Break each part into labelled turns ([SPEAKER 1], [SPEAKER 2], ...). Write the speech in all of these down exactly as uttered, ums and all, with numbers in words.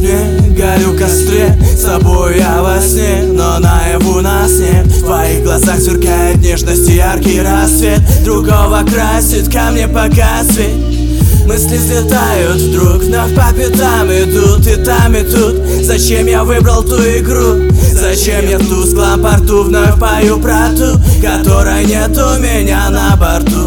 [SPEAKER 1] мне, горю в костре, с тобой я во сне, но наяву нас нет. В твоих глазах сверкает нежность и яркий рассвет, другого красит, ко мне пока свет. Мысли взлетают вдруг, вновь по пятам идут и там и тут. Зачем я выбрал ту игру? Зачем я в тусклом порту вновь пою про ту, которой нет у меня на борту?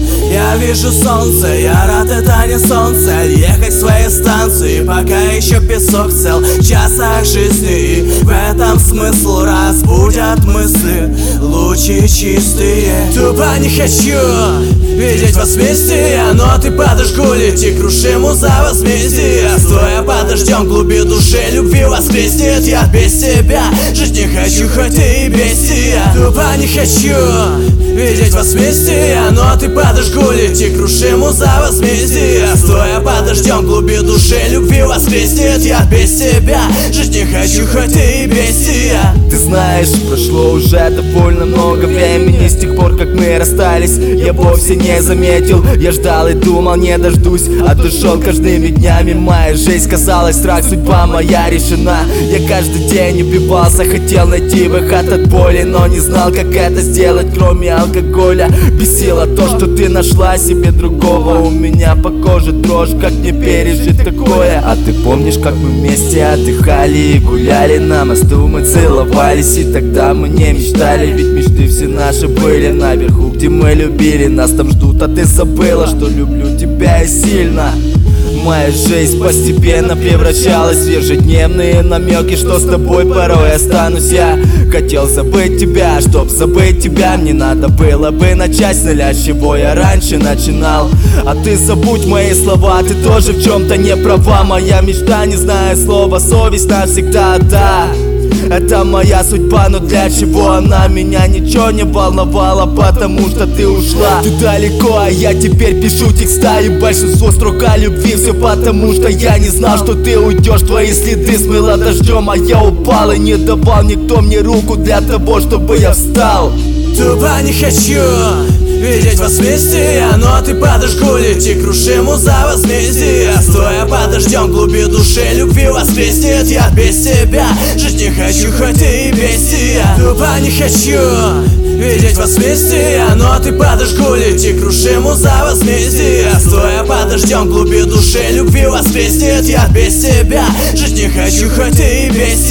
[SPEAKER 1] Я вижу солнце, я рад, это не солнце. Ехать к своей станции, пока еще песок цел. В часах жизни, и в этом смысл разбудят мысли, лучи чистые. Тупо не хочу видеть вас вместе, но ты подожгулить и крушиму за возмездие. Стоя под дождем в глуби души любви воскреснет. Я без тебя жить не хочу, хоть и бестия. Тупо не хочу видеть вас вместе, но ты подожгулить и крушиму за возмездие. Стоя под дождем в глуби души любви воскреснет. Я без тебя жить не хочу, хоть и бестия.
[SPEAKER 2] Ты знаешь, прошло уже довольно много времени с тех пор, как мы расстались. Я вовсе не заметил, я ждал и думал, не дождусь. А ты шел каждыми днями, моя жизнь казалась страх, судьба моя решена. Я каждый день убивался, хотел найти выход от боли, но не знал, как это сделать, кроме алкоголя. Бесило то, что ты нашла себе другого. У меня по коже дрожь, как мне пережить такое? А ты помнишь, как мы вместе отдыхали и гуляли? На мосту мы целовались, и тогда мы не мечтали. Ведь мечты все наши были наверху, где мы любили. Нас там ждут, а ты забыла, что люблю тебя и сильно. Моя жизнь постепенно превращалась в ежедневные намеки, что с тобой порой останусь я. Хотел забыть тебя, чтоб забыть тебя, мне надо было бы начать с нуля, с чего я раньше начинал. А ты забудь мои слова, ты тоже в чем-то не права. Моя мечта, не зная слова, совесть навсегда, да. Это моя судьба, но для чего она? Меня ничего не волновало, потому что ты ушла. Ты далеко, а я теперь пишу текста, и большинство строк о любви все потому, что я не знал, что ты уйдешь. Твои следы смыло дождем, а я упал, и не давал никто мне руку для того, чтобы я встал.
[SPEAKER 1] Тупо не хочу видеть вас вместе, но ты подожгулить и крушиму за возмездие. Стоя под дождем в глуби души любви воскреснет. Я без тебя жить не хочу, хоть и бестия. Тупо не хочу видеть вас вместе, но ты подожгулить и крушиму за возмездие. Стоя под дождем в глуби души любви воскреснет. Я без тебя жить не хочу, хоть и бестия.